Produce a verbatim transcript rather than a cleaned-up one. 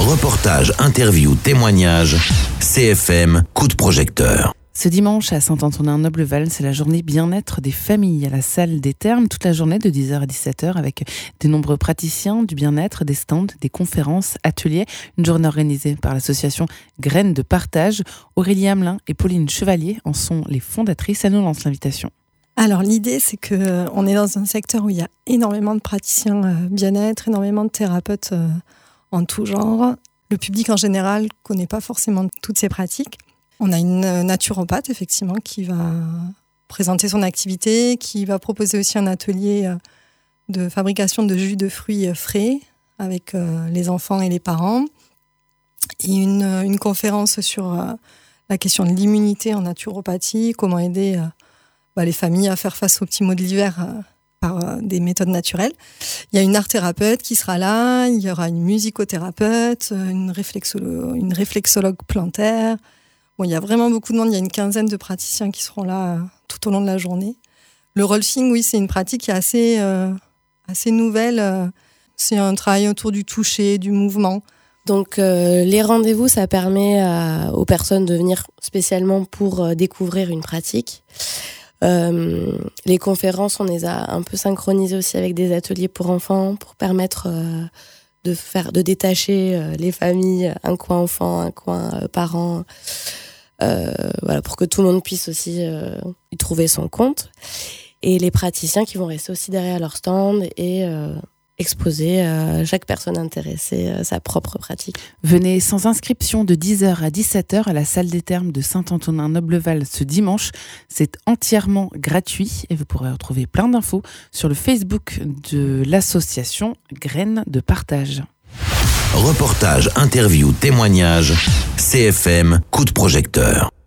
Reportage, interview, témoignage, C F M, coup de projecteur. Ce dimanche à Saint-Antonin-Nobleval, c'est la journée bien-être des familles à la salle des Thermes, toute la journée de dix heures à dix-sept heures avec des nombreux praticiens du bien-être, des stands, des conférences, ateliers. Une journée organisée par l'association Graines de Partage. Aurélie Hamelin et Pauline Chevalier en sont les fondatrices. Elles nous lancent l'invitation. Alors l'idée, c'est qu'on est dans un secteur où il y a énormément de praticiens bien-être, énormément de thérapeutes en tout genre. Le public en général ne connaît pas forcément toutes ces pratiques. On a une naturopathe, effectivement, qui va présenter son activité, qui va proposer aussi un atelier de fabrication de jus de fruits frais avec les enfants et les parents. Et une, une conférence sur la question de l'immunité en naturopathie, comment aider bah, les familles à faire face aux petits maux de l'hiver par des méthodes naturelles. Il y a une art-thérapeute qui sera là, il y aura une musicothérapeute, une, réflexolo- une réflexologue plantaire. Bon, il y a vraiment beaucoup de monde, il y a une quinzaine de praticiens qui seront là euh, tout au long de la journée. Le rolfing, oui, c'est une pratique qui est assez, euh, assez nouvelle. Euh, c'est un travail autour du toucher, du mouvement. Donc euh, les rendez-vous, ça permet à, aux personnes de venir spécialement pour euh, découvrir une pratique. Euh, les conférences, on les a un peu synchronisées aussi avec des ateliers pour enfants pour permettre euh, de, faire, de détacher euh, les familles, un coin enfant, un coin euh, parents. Euh, voilà, pour que tout le monde puisse aussi euh, y trouver son compte. Et les praticiens qui vont rester aussi derrière leur stand et euh, exposer à chaque personne intéressée euh, sa propre pratique. Venez sans inscription de dix heures à dix-sept heures à la salle des Thermes de Saint-Antonin-Nobleval ce dimanche. C'est entièrement gratuit et vous pourrez retrouver plein d'infos sur le Facebook de l'association Graines de Partage. Reportage, interview, témoignage, C F M, coup de projecteur.